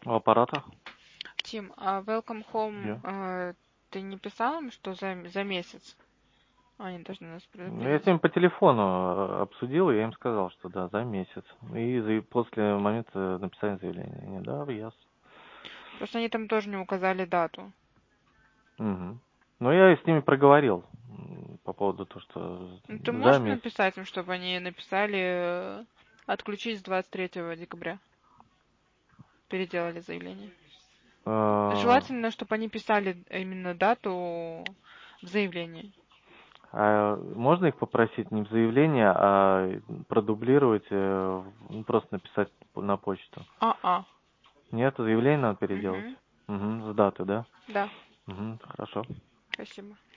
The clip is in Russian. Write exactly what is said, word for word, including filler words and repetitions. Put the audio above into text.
У аппарата? Тим, а Welcome Home, Я. э, ты не писал им, что за, за месяц они должны нас Ну, я с предупредить? ним по телефону э, обсудил, и я им сказал, что да, за месяц. И за- после момента написания заявления. Они, да, ясно. Просто они там тоже не указали дату. Угу. Ну, я и с ними проговорил м, по поводу того, что Ну, ты за можешь месяц. написать им, чтобы они написали э, отключить с двадцать третьего декабря? Переделали заявление. А, Желательно, чтобы они писали именно дату в заявлении. а можно их попросить не в заявление, а продублировать, э, в- ну, просто написать на почту? А-а. Нет, заявление надо переделать. Угу. Угу, с даты, да? Да, Угу, хорошо. спасибо.